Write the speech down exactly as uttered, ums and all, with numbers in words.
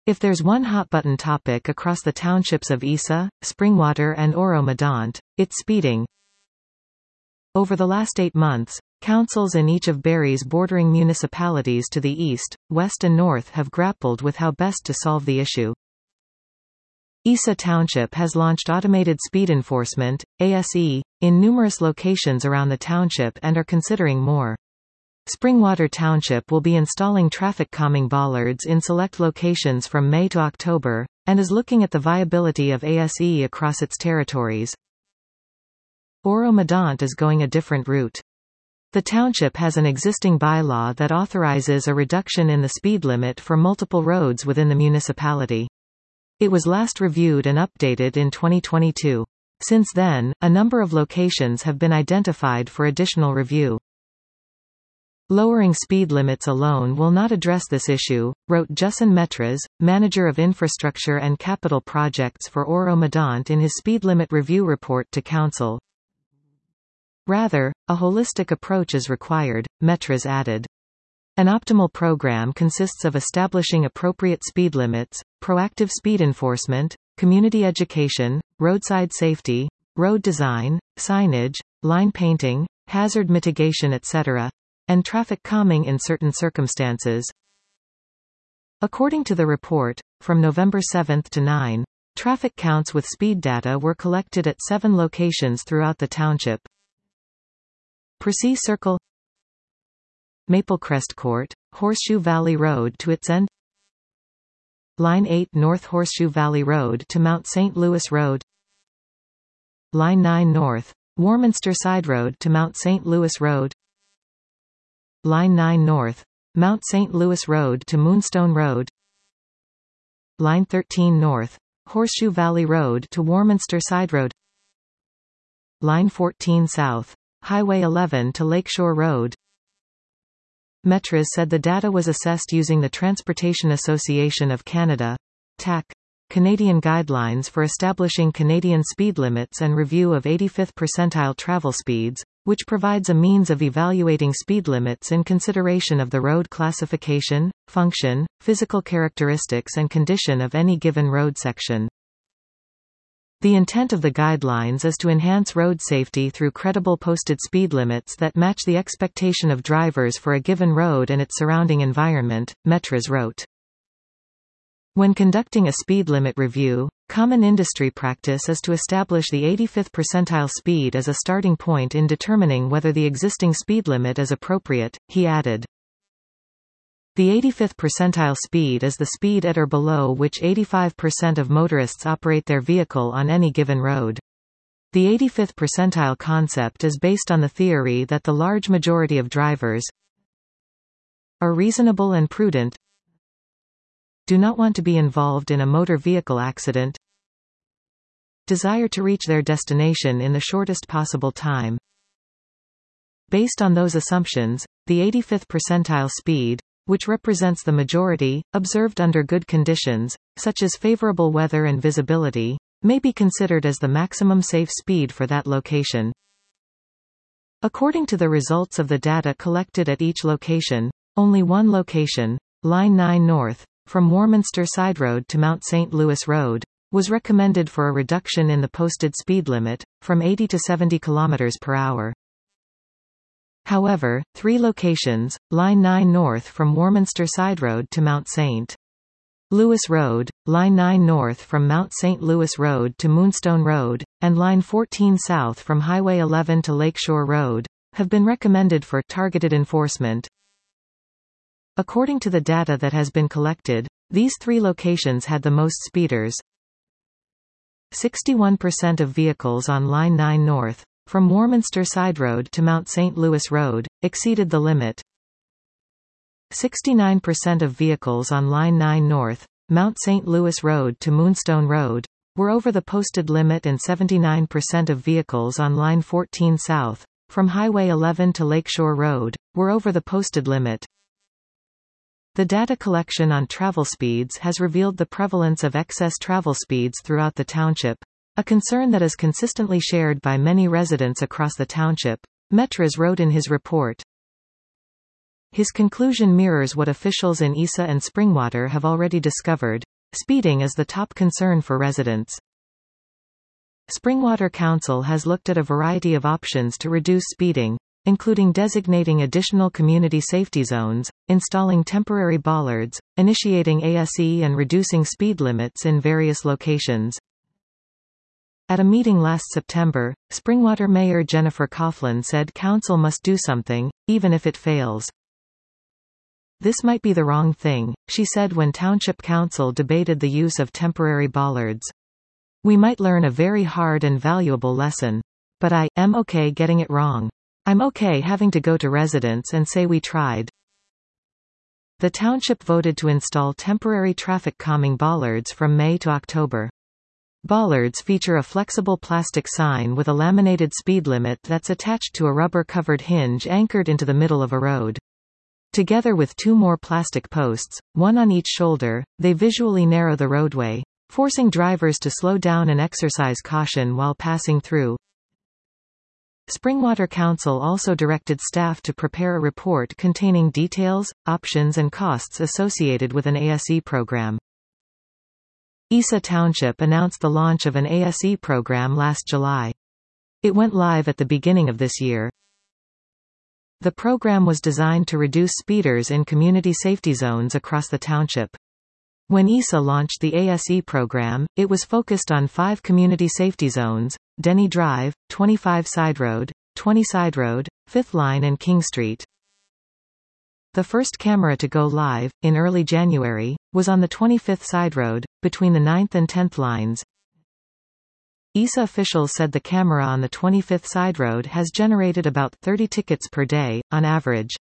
If there's one hot-button topic across the townships of Isa, Springwater and Oro-Medonte, it's speeding. Over the last eight months, councils in each of Barrie's bordering municipalities to the east, west and north have grappled with how best to solve the issue. Isa Township has launched automated speed enforcement, A S E, in numerous locations around the township and are considering more. Springwater Township will be installing traffic calming bollards in select locations from May to October, and is looking at the viability of A S E across its territories. Oro-Medonte is going a different route. The township has an existing bylaw that authorizes a reduction in the speed limit for multiple roads within the municipality. It was last reviewed and updated in twenty twenty-two. Since then, a number of locations have been identified for additional review. Lowering speed limits alone will not address this issue, wrote Justin Metres, Manager of Infrastructure and Capital Projects for Oro-Medonte in his speed limit review report to Council. Rather, a holistic approach is required, Metres added. An optimal program consists of establishing appropriate speed limits, proactive speed enforcement, community education, roadside safety, road design, signage, line painting, hazard mitigation et cetera, and traffic calming in certain circumstances. According to the report, from November seventh to ninth, traffic counts with speed data were collected at seven locations throughout the township. Precis Circle, Maplecrest Court, Horseshoe Valley Road to its end, Line eight North Horseshoe Valley Road to Mount Saint Louis Road, Line nine North, Warminster Side Road to Mount Saint Louis Road, Line nine North, Mount Saint Louis Road to Moonstone Road, Line thirteen North, Horseshoe Valley Road to Warminster Side Road, Line fourteen South, Highway eleven to Lakeshore Road. Metres said the data was assessed using the Transportation Association of Canada (T A C) Canadian guidelines for establishing Canadian speed limits and review of eighty-fifth percentile travel speeds, which provides a means of evaluating speed limits in consideration of the road classification, function, physical characteristics and condition of any given road section. The intent of the guidelines is to enhance road safety through credible posted speed limits that match the expectation of drivers for a given road and its surrounding environment, Metres wrote. When conducting a speed limit review, common industry practice is to establish the eighty-fifth percentile speed as a starting point in determining whether the existing speed limit is appropriate, he added. The eighty-fifth percentile speed is the speed at or below which eighty-five percent of motorists operate their vehicle on any given road. The eighty-fifth percentile concept is based on the theory that the large majority of drivers are reasonable and prudent, do not want to be involved in a motor vehicle accident, desire to reach their destination in the shortest possible time. Based on those assumptions, the eighty-fifth percentile speed, which represents the majority, observed under good conditions, such as favorable weather and visibility, may be considered as the maximum safe speed for that location. According to the results of the data collected at each location, only one location, Line nine North, from Warminster Side Road to Mount Saint Louis Road, was recommended for a reduction in the posted speed limit, from eighty to seventy kilometers per hour. However, three locations, Line nine North from Warminster Side Road to Mount Saint Louis Road, Line nine North from Mount Saint Louis Road to Moonstone Road, and Line fourteen South from Highway eleven to Lakeshore Road, have been recommended for targeted enforcement. According to the data that has been collected, these three locations had the most speeders. sixty-one percent of vehicles on Line nine North, from Warminster Side Road to Mount Saint Louis Road, exceeded the limit. sixty-nine percent of vehicles on Line nine North, Mount Saint Louis Road to Moonstone Road, were over the posted limit, and seventy-nine percent of vehicles on Line fourteen South, from Highway eleven to Lakeshore Road, were over the posted limit. The data collection on travel speeds has revealed the prevalence of excess travel speeds throughout the township, a concern that is consistently shared by many residents across the township, Metres wrote in his report. His conclusion mirrors what officials in Isa and Springwater have already discovered. Speeding is the top concern for residents. Springwater Council has looked at a variety of options to reduce speeding, including designating additional community safety zones, installing temporary bollards, initiating A S E and reducing speed limits in various locations. At a meeting last September, Springwater Mayor Jennifer Coughlin said council must do something, even if it fails. This might be the wrong thing, she said when Township Council debated the use of temporary bollards. We might learn a very hard and valuable lesson. But I am okay getting it wrong. I'm okay having to go to residents and say we tried. The township voted to install temporary traffic calming bollards from May to October. Bollards feature a flexible plastic sign with a laminated speed limit that's attached to a rubber-covered hinge anchored into the middle of a road. Together with two more plastic posts, one on each shoulder, they visually narrow the roadway, forcing drivers to slow down and exercise caution while passing through. Springwater Council also directed staff to prepare a report containing details, options and costs associated with an A S E program. Isa Township announced the launch of an A S E program last July. It went live at the beginning of this year. The program was designed to reduce speeders in community safety zones across the township. When Isa launched the A S E program, it was focused on five community safety zones: Denny Drive, twenty-five Side Road, twenty Side Road, Fifth Line and King Street. The first camera to go live, in early January, was on the twenty-fifth Side Road, between the ninth and tenth lines. Isa officials said the camera on the twenty-fifth Side Road has generated about thirty tickets per day, on average.